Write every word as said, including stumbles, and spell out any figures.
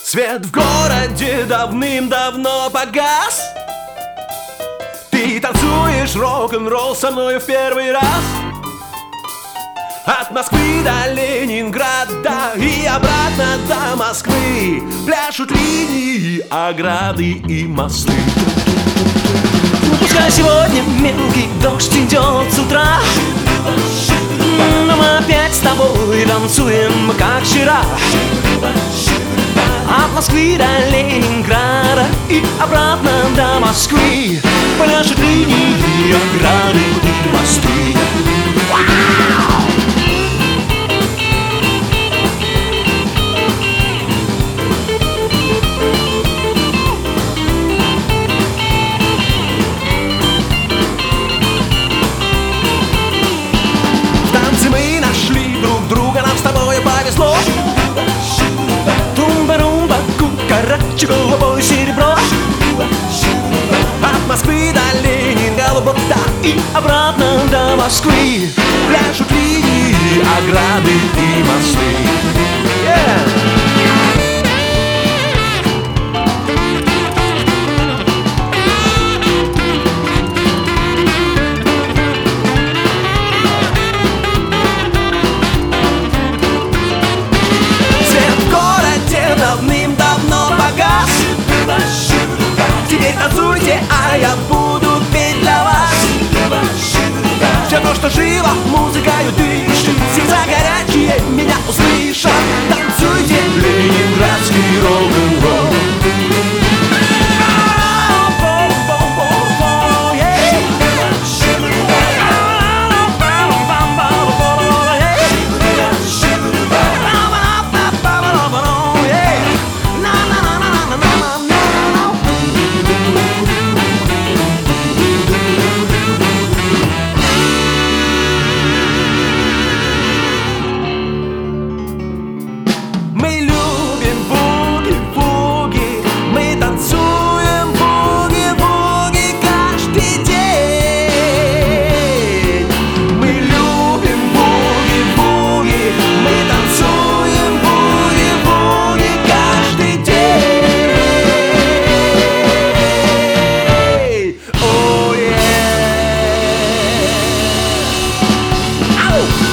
Свет в городе давным-давно погас. Ты танцуешь рок-н-ролл со мною в первый раз. От Москвы до Ленинграда и обратно до Москвы пляшут линии, ограды и мосты. Пускай сегодня мелкий дождь идет с утра, но мы опять с тобой танцуем, как вчера. От Москвы до Ленинграда и обратно до Москвы пляшут линии, ограды и мосты. В танце мы нашли друг друга, нам с тобой повезло. Тумба-румба, кукарача, голубое серебро. От Москвы до Ленинграда И обратно до Москвы пляшут линии, ограды и мосты. Yeah! Давным-давно погас. Теперь танцуйте, а я буду петь для вас. Все то, что живо, музыкою дышит, сердца горячие меня услышат. Танцуйте ленинградский рок-н-ролл. Oh!